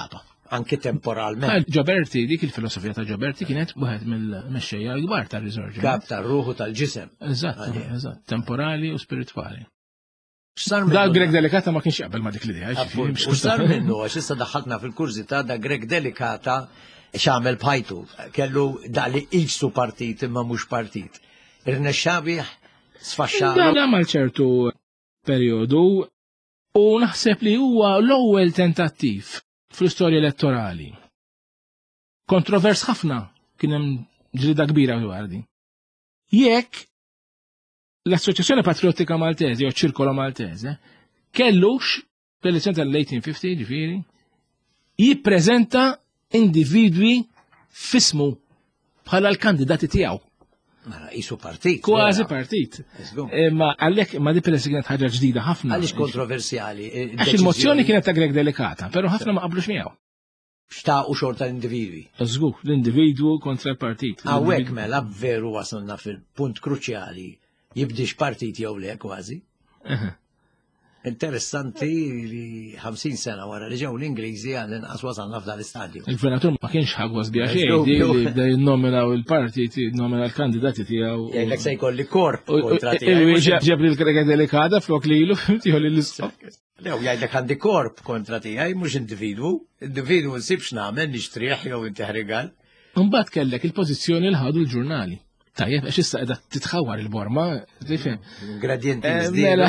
anki temporalment. Ġoberti, dik il-filosofija ta' Ġoberti kienet wieħed mill-mexxejja l-kbar tal-riżorġiment. Kap tar-ruħu tal-ġisem. Eżatt, eżatt, temporali u spiritwali. X'sar Da minnu- Greg Delikata ma kienx jaqbel ma dik l-idea. Appunt, U sar minnu, għax issa daħħalna fil-kurzita da Greg Delikata xamel bħajtu, kellu da li iġsu partit imma mhux partit. Irnexxabiħ sfaxxa. Da għamal ċertu periodu u naħseb li huwa l-ewwel tentattiv fl-istorja elettorali. Kontrovers ħafna kien hemm ġlida kbira dwar din. Jekk l-Assoċjazzjoni Patriottika Maltese jew ċirkolo Maltese kellux fl-elezzjoni tal-eighteen fifty ġifieri jippreżenta individwi fismu bħala l-kandidati tiegħu. Mela qisu partit. Kważi vera. partit. Eżgum. Ma għalhekk ma di peress kienet ħaġa ġdida ħafna. Għaliex kontroversjali. Għax il-mozzjoni kienet ta' Greg Delikata, però ħafna ma qablux miegħu. xtaqu xorta l-individwi. Żgur, l-individwu kontra l-partit. Għawek mela veru wasalna fil-punt kruċjali jibdix partit jew le kważi. Interessanti li ħamsin sena wara li ġew l-Ingliżi għal inqas wasalna f'dan l-istadju. Il-gvernatur ma kienx ħagwas bija Eżgur, xejn, di jew- li bda jinnominaw il-partit, jinnomina l-kandidati tiegħu. Jgħidlek se jkolli korp kontra Ġeb tiegħi. li l-krega delikata flok li ilu, fimti li l-isqob. Lew jgħidlek għandi korp kontra tiegħi mhux individwu. Individwu nsibx nagħmel nixtrieħ jew inteħrigal. Mbagħad kellek il-pożizzjoni l ħadu l-ġurnali. Tajjeb, għax issa qiegħda titħawwar il-borma, tifhem. Gradienti Eh, żdiedu. Mela,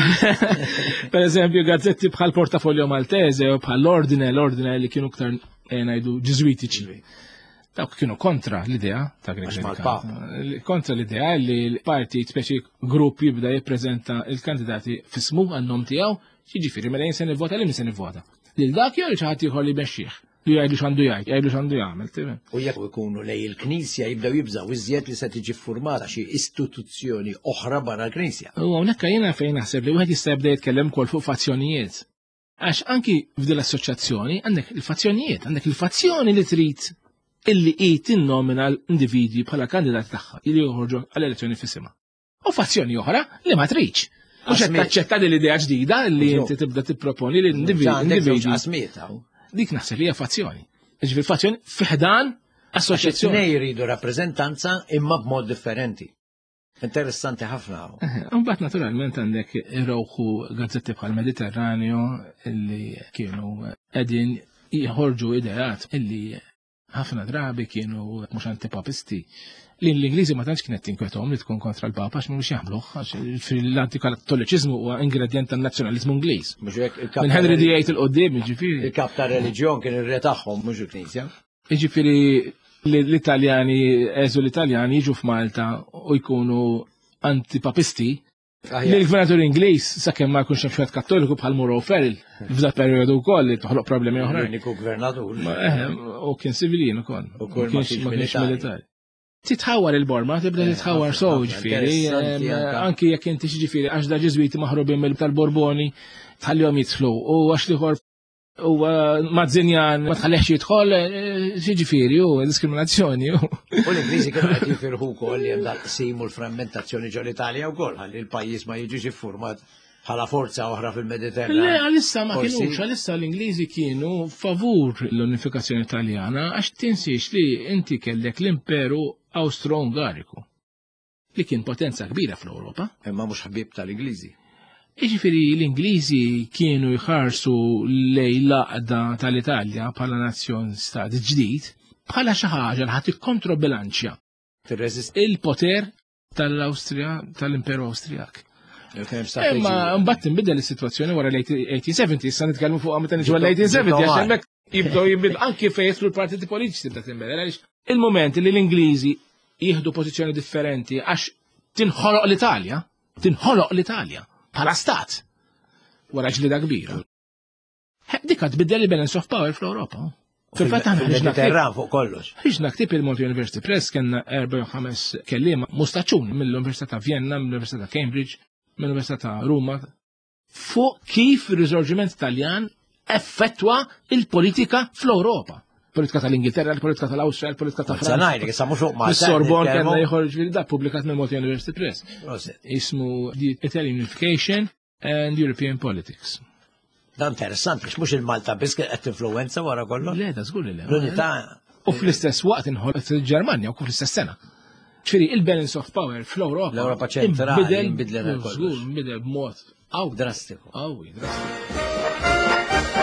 per eżempju, gazzetti bħal Portafolio Maltese u bħal l-Ordine, l-Ordine li kienu ktar eh, ngħidu ġiżwitiċi. Dawk kienu kontra l-idea ta' Greg Għax Delikata. mal-Papa. Kontra l-idea li l-partit speċi grupp jibda jippreżenta il-kandidati fismu għannom tiegħu, jiġifieri mela jien se nivvota li min se nivvota. Lil dak jew xi ħadd ieħor li bexxih. Li jgħidu x'għandu jgħid, jgħidu x'għandu jagħmel, tifhem. U jekk ikunu lej il-Knisja jibdew jibżaw iżjed li se tiġi ffurmata xi istituzzjoni oħra barra l-Knisja. U hawnhekk jiena fejn naħseb li wieħed jista' jibda jitkellem ukoll fuq fazzjonijiet. Għax anki f'din l-assoċjazzjoni għandek il-fazzjonijiet, għandek il-fazzjoni li trid illi hi tinnomina l-individwi bħala kandidati tagħha li joħorġu għall-elezzjoni fis-sema. U fazzjoni oħra li ma tridx. Mhux qed Asmiet. taċċetta li l-idea ġdida li Eżatt. inti tibda tipproponi li Għandek żewġ l-individwi. qasmiet hawn. Dik naħseb li hija fazzjoni. Ġifieri fazzjoni fiħdan assoċjazzjoni. Nej jridu rappreżentanza imma b'mod differenti. Interessanti ħafna hawn. Mbagħad naturalment għandek irrawħu gazzetti bħal Mediterraneo illi kienu qegħdin jħorġu ideat illi ħafna drabi kienu mhux antipapisti. Li l-Ingliżi ma tantx kienet tinkwetom li tkun kontra l-Papa għax mhux jagħmluh għax fil-antikattoliċiżmu huwa ingredient tan-nazzjonaliżmu Ingliż. Mhux hekk il-kap Minn Henry the Eighth il-qoddim, jiġifieri. il-kap ta' reliġjon kien ir-re tagħhom mhux il-Knisja. Jiġifieri li l-Italjani, eżu l-Italjani jiġu f'Malta u jkunu antipapisti. Li l-gvernatur Ingliż sakemm ma jkunx hemm xogħol kattoliku bħal Muro Ferrell f'da perjodu wkoll li toħloq problemi oħrajn. L-uniku gvernatur. Ma, eh, U kien civilin ukoll. Ukoll ma kienx- kienx ma kienx militari. militari. Titħawar il-borma, tibda titħawar ħafna, sow ħafna, ġifieri, interessanti em, anka. anki jekk inti ġifieri għax da ġiżwiti maħrubin mill tal-Borboni tħallihom jidħlu u għax liħor u Mazzinjan ma tħallihx jidħol, eh, xi ġifieri u diskriminazzjoni. u- U l-Ingliżi kienu qed jifirħu wkoll li hemm daqsim u l-frammentazzjoni ġol Italja wkoll ħalli l-pajjiż ma jiġix iffurmat bħala forza oħra Le, fil-Mediterran. għalissa ma Forsi- kienux, għalissa l-Ingliżi kienu favur l-unifikazzjoni Italjana għax tinsiex li inti kellek l-imperu Austro-Ungariku li kien potenza kbira fl-Ewropa. Imma mhux ħbib tal-Ingliżi. Iġifiri l-Ingliżi kienu jħarsu lej laqda tal-Italja bħala nazzjon stat ġdid bħala xi ħaġa li ħadd ikkontrobilanċja Tirreżist il-poter tal-Awstrija tal-Imperu Awstrijak. kien Imma strateġija. mbagħad tinbidel is-sitwazzjoni wara l-eighteen seventy, issa nitkellmu fuqha meta niġu l-eighteen seventy għax hemmhekk jibdew jinbidlu anke fejn jidħlu l-partiti politiċi tibda tinbidel għaliex il-moment li l-Ingliżi jieħdu pożizzjoni differenti għax tinħoloq l-Italja, tinħoloq l-Italja bħala stat wara ġlida kbira. Dik tbiddel il-balance of power fl-Ewropa. Fil-fatt aħna ħriġna ktib- Fil-Mediterran fuq kollox. ħriġna ktib il-Monti University Press kellna erba' jew ħames kelliema mustaċun mill-Università ta' Vienna, mill-Università ta' Cambridge, mill-Università ta' Ruma fuq kif ir-riżorġiment Taljan effettwa il-politika fl-Ewropa. Politika tal-Ingilterra, il-politika tal-Awstrija, il-politika ta' Franza. Zanajri, issa mhux fuq Malta. Fis-Sorbonne nitkellmu. kellna jħorġ fil da publikat mill-Monti University Press. Proset. Ismu The Italian Unification and European Politics. Da interessant, biex mux il-Malta biss qed influenza wara kollu. Le, da żgur li le. L-unità. U fl-istess waqt inħolqet il-Ġermanja u fl-istess sena. Ċfiri, il-balance of power fl-Europa. L-Europa ċentrali imbidel kollox. żgur, imbidel b'mod qawwi. Drastiku. Qawwi, drastiku.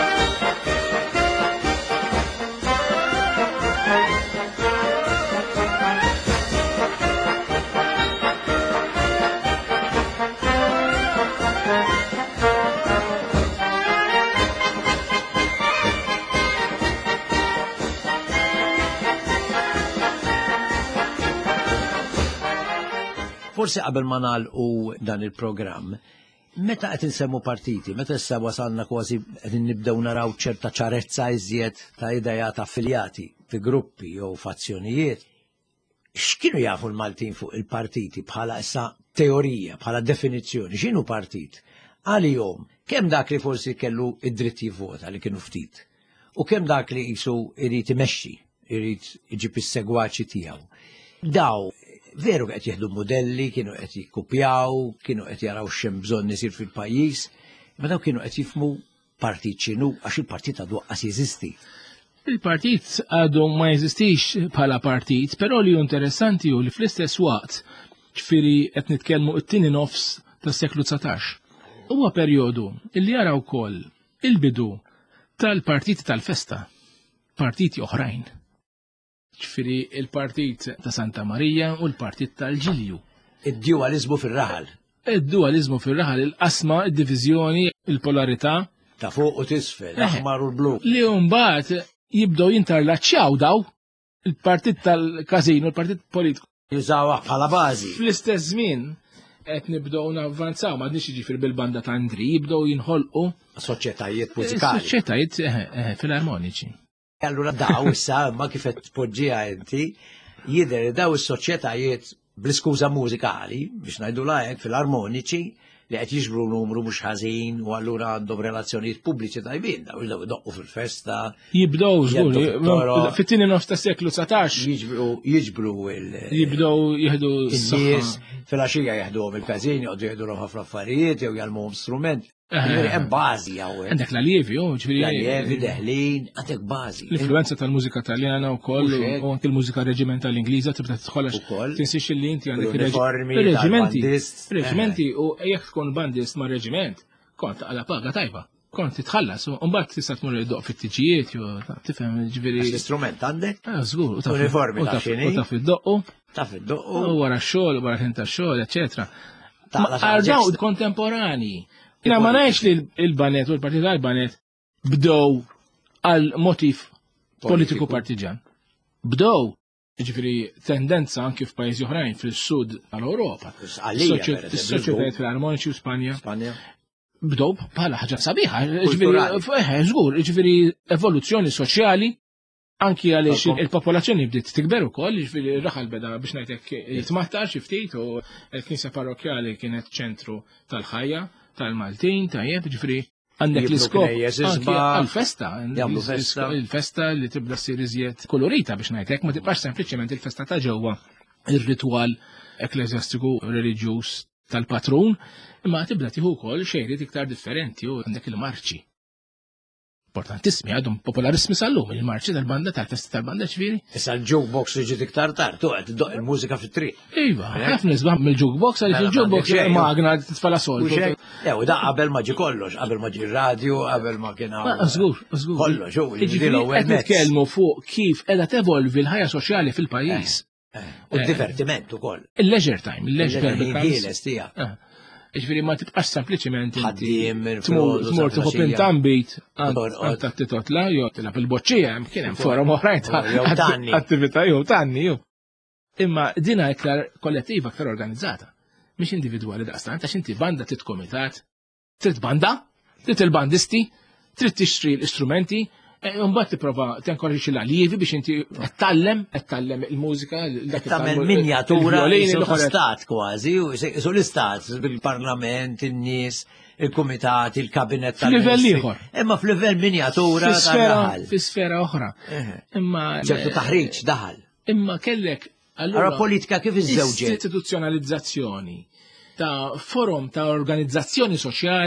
Forsi qabel ma nagħlqu dan il-programm, meta qed insemmu partiti, meta issa wasalna kważi qed nibdew naraw ċerta ċarezza iżjed ta' idejat affiljati fi gruppi jew fazzjonijiet, x'kienu jafu l-Maltin fuq il-partiti bħala issa teorija, bħala definizzjoni, x'inhu partit? Għalihom kemm dak li forsi kellu id-dritt jivvota li kienu ftit, u kemm dak li qisu irid imexxi, irid iġib is-segwaċi tiegħu. Daw veru qed jieħdu modelli, kienu qed jikkupjaw, kienu qed jaraw x'hemm bżonn isir fil-pajjiż, imma daw kienu qed jifhmu partit x'inhu għax il-partit għadu qas jeżisti. Il-partit għadu ma jeżistix bħala partit, però li interessanti hu li fl-istess waqt ġifieri qed nitkellmu t-tieni nofs tas-seklu tsatax. Huwa perjodu illi jaraw wkoll il-bidu tal-partiti tal-festa, partiti oħrajn. Ġifieri il-partit ta' Santa Marija u l-partit tal-Ġilju. Id-dualizmu fir-raħal. Id-dualizmu fir-raħal, il-qasma, id-diviżjoni, il-polarità. Ta' fuq u tisfel, l-aħmar u l-blu. Li mbagħad jibdew jintarlaċċjaw daw il-partit tal-Kazino, il-partit politiku. Jużawha bħala bażi. Fl-istess żmien qed nibdew navvanzaw m'għandniex jiġifier bil-banda ta' Andri, jibdew jinħolqu soċjetajiet mużikali. Soċjetajiet fil-armoniċi. Allura daw issa ma kif qed tpoġġiha inti jidher daw is-soċjetajiet bl-iskuża mużikali biex ngħidu lajk fil-armoniċi li qed jiġbru numru mhux ħażin u allura għandhom relazzjonijiet pubbliċi tajbin daw jibdew idoqqu fil-festa. Jibdew żgur fit-tieni nofs tas-seklu tsatax. Jiġbru jiġbru il jibdew jieħdu s-nies fil-għaxija jieħduhom il-każin jqogħdu jieħduhom ħafna affarijiet jew jgħalmuhom strument. Hemm bażi hawn. Għandek l-allievi, ġifieri. L-allievi deħlin, għandek bażi. L-influenza tal-mużika Taljana wkoll u anke l-mużika reġimentali Ingliża tibda tidħol għax tinsix li inti għandek ir-reġimenti. Reġimenti u jekk tkun bandist ma' reġiment, kont għala paga tajba. Kont titħallas u mbagħad tista' tmur iddoq fit-tiġijiet jew tifhem ġifieri. L-istrument għandek? Ah, żgur. Uniformi ta' xini. U taf iddoqqu. Taf iddoqqu. U wara x-xogħol, wara ħin tax-xogħol, eċetera. Għardaw kontemporani. Jina ma najx li il-banet u l-partit għal-banet bdow għal motiv politiku partiġan. Bdow, ġifiri, tendenza anki f'pajjiżi oħrajn fil-sud tal-Europa. Is-soċjetajiet fil-armoniċi u Spanja. Bdow bħala ħaġa sabiħa. Żgur, ġifiri, evoluzzjoni soċjali anki għaliex il-popolazzjoni bdiet tikber ukoll, ġifiri raħal beda biex ngħidlek jitmaħtar xi ftit u l-Knisja Parrokjali kienet ċentru tal-ħajja tal-Maltin, tajjeb, ġifri, għandek l-iskop għal-festa, il-festa li tibda s-sir iżjed kolorita biex ngħidlek, ma tibqax sempliċement il-festa ta' ġewwa ir-ritwal ekklesjastiku reliġjuż tal-patrun, imma tibda tieħu wkoll xejriet iktar differenti u għandek il-marċi. Importantissimi għadhom popolarismi sal-lum il-marċi tal-banda tal-festa tal-banda ċviri. Issa l-jukebox li ġiet iktar tard, tuqgħod iddoq il-mużika fit-triq. Iva, ħafna nisbaħ mill-jukebox għaliex il-jukebox magna titfala soltu. Ew, da qabel ma ġi kollox, qabel ma ġi radio, qabel ma kien hawn. Żgur, żgur. Kollox, hu qed nitkellmu fuq kif qiegħda tevolvi l-ħajja soċjali fil-pajjiż. U d-divertiment ukoll. Il-leisure time, il-leisure time. Iġviri ma tibqax sempliċement ħaddiem tmur tħobb intambit għand titotla jew tilab il-boċċija kien hemm forum oħrajn ta' attività jew tanni jew. Imma dina iktar kollettiva iktar organizzata. Mhix individwali daqstant għax inti banda trid komitat, trid banda, trid il-bandisti, trid tixtri l-istrumenti, mbagħad tipprova tenkorriġi l-allievi biex inti qed tallem, qed tallem il-mużika, tagħmel minjatura l-istat kważi, u l-istat bil-parlament, in-nies, il-kumitat, il-kabinet tal-livell ieħor. Imma f'livell minjatura tal-daħal. Fi sfera oħra. Imma ċertu taħriġ daħal. Imma kellek allura politika kif iż-żewġet. Istituzzjonalizzazzjoni ta' forum ta' organizzazzjoni soċjali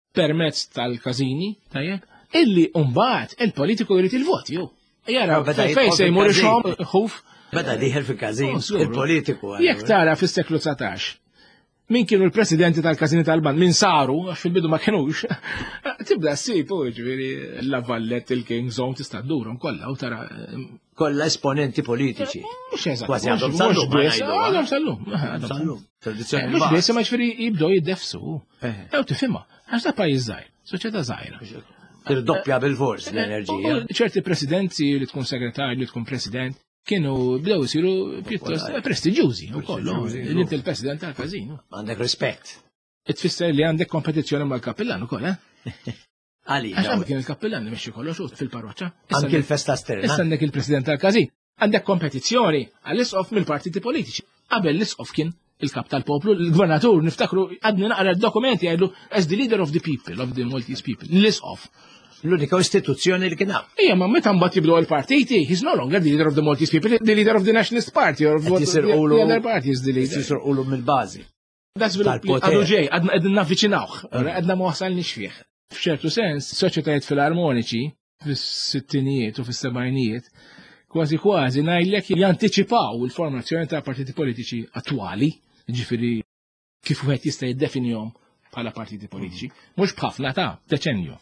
permezz tal-kazini, tajjeb, illi mbagħad il-politiku jrid il-voti ju. Jara, fejn se jmur ixhom ħuf. Beda diħel fil-kazin, il-politiku. Jekk tara fis-seklu tsatax, min kienu l-presidenti tal-kazini tal-ban, min saru, għax fil-bidu ma kienux, tibda s-sib, ġviri, l-Lavallet, il-King Zone, tista' d-durum kolla, u tara. Kolla esponenti politiċi. Mux eżat. Kważi għadhom sallum. Għadhom sallum. Sallum. Tradizzjoni. Mux besa ma ġviri jibdow jiddefsu. Ew tifima, għax da pajjiż żgħir, soċjetà żgħira. Tirdoppja bil-fors l-enerġija. ċerti presidenti li tkun segretarju, li tkun president, kienu bdew isiru pjuttost prestiġjużi u kollu. Inti il-president tal-kazino. Għandek rispett. Tfisser li għandek kompetizzjoni mal-kappellan ukoll, eh? Għali. Għax kien il-kappellan imexxi kollox fil-parroċċa. Anke il-festa sterna. Issa għandek il-president tal-kazin. Għandek kompetizzjoni għall-isqof mill-partiti politiċi. Qabel l-isqof kien il-kap tal-poplu, il-gvernatur, niftakru għadni naqra d-dokumenti għajdu as the leader of the people, of the Maltese people, l-isqof. L-unika istituzzjoni li kien hemm. Ija, ma meta mbagħad jibdew il-partiti, he's no longer the leader of the Maltese people, the leader of the Nationalist Party or of what the other party is the leader. Jisirqulu mill-bażi. Da żvilupp għadu ġej, għadna qegħdin naffiċinawh, għadna ma wasalniex fih. F'ċertu sens, soċjetajiet fil-armoniċi fis-sittinijiet u fis-sebgħinijiet kważi kważi ngħidlek jantiċipaw il-formazzjoni ta' partiti politiċi attwali, ġifieri kif wieħed jista' jiddefinihom bħala partiti politiċi, mhux b'ħafna ta' deċenju.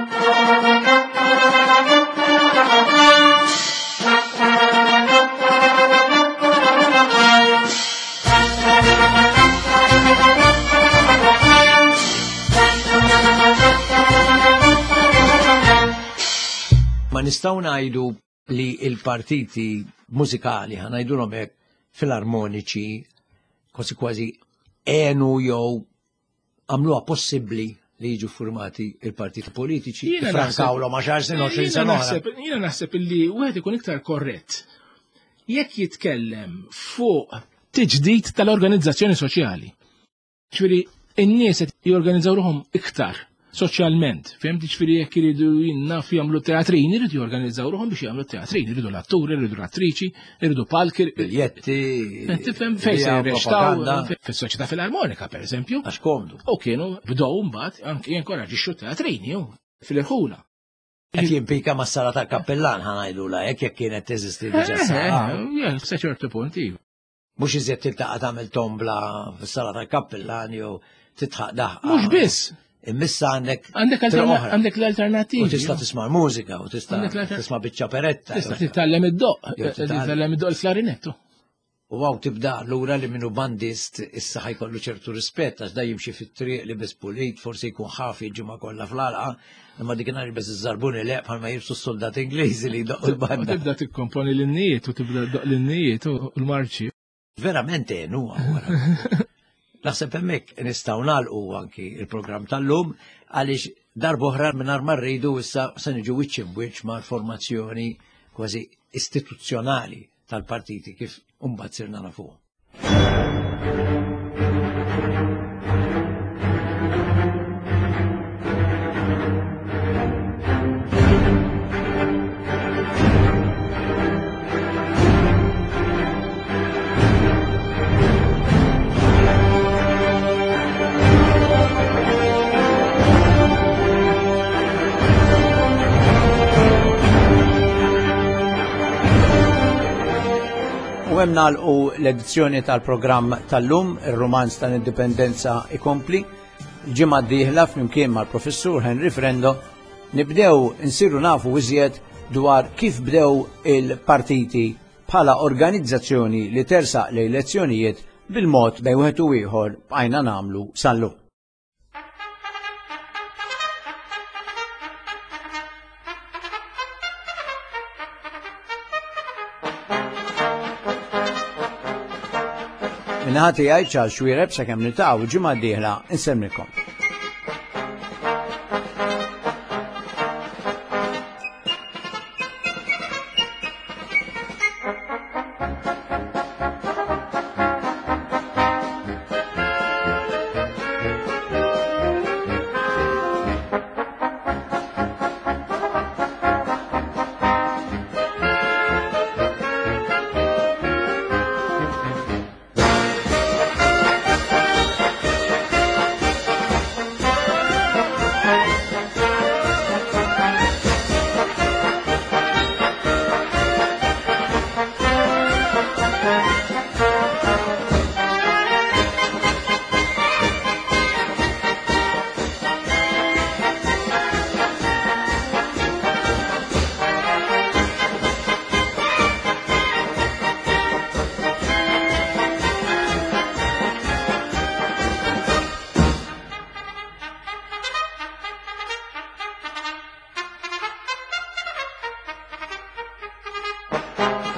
Ma nistgħu ngħidu li il-partiti mużikali ħanajdulhom hekk fil-armoniċi kważi kważi għenu jew għamluha possibbli li jiġu formati il-partiti politiċi, frankawlhom għaxar snin għoxrin sena. Jiena naħseb li wieħed ikun iktar korrett jekk jitkellem fuq tiġdid tal-organizzazzjoni soċjali. Ġifieri in-nies qed jorganizzaw ruhom iktar soċjalment. Fehmt ġifieri jekk iridu jinnaf jagħmlu teatrin, iridu jorganizzaw ruhom biex jagħmlu teatrin, iridu l-atturi, iridu l-attriċi, iridu palki, biljetti. Tifhem fejn se jirrextaw fis-soċjetà fil-armonika pereżempju. Għax komdu. U kienu bdew mbagħad anke jinkoraġixxu teatrini fil-irħula. Qed jimpika mas-sala tal-kappellan ħanajdula hekk jekk kienet teżisti diġà sala. Jien sa ċertu punt iva. Mhux iżjed tiltaqa' tagħmel tombla fis-sala tal-kappellan jew titħaq daħqa. Mhux biss. Immissa għandek għandek l-alternativi. U tista' tisma' mużika u tista' tisma' biċċa peretta. Tista' titgħallem id-doq, titgħallem id-doq il-klarinettu. U għaw tibda lura li minnu bandist issa ħajkollu ċertu rispett għax da jimxi fit-triq li bis pulit, forsi jkun ħafi ġimma kollha fl-alqa, imma dikinari bez iż-żarbuni leq bħalma jibsu s-soldat Ingliżi li jdoqqu l-banda. Tibda tikkomponi l-innijiet u tibda doq l-innijiet u l-marċi. Verament enu għawara. Naħseb hemmhekk nistgħu nagħlqu anki il-programm tal-lum għaliex darbohra mingħajr ma rridu issa se niġu wiċċ imwiċċ mal-formazzjoni kważi istituzzjonali tal-partiti kif imbagħad sirna nafuh. U hemm nagħlqu l-edizzjoni tal-programm tal-lum, ir-Rumanz tal-Indipendenza ikompli. Ġimgħa d-dieħla flimkien mal-Professur Henry Frendo nibdew insiru nafu iżjed dwar kif bdew il-partiti bħala organizzazzjoni li tersaq l-elezzjonijiet bil-mod bejn wieħed u ieħor bqajna nagħmlu sal-lum. Minnaħati għaj ċal xwireb sa' kem nitaqaw ġimgħa d-dieħla insemmilkom. Thank you.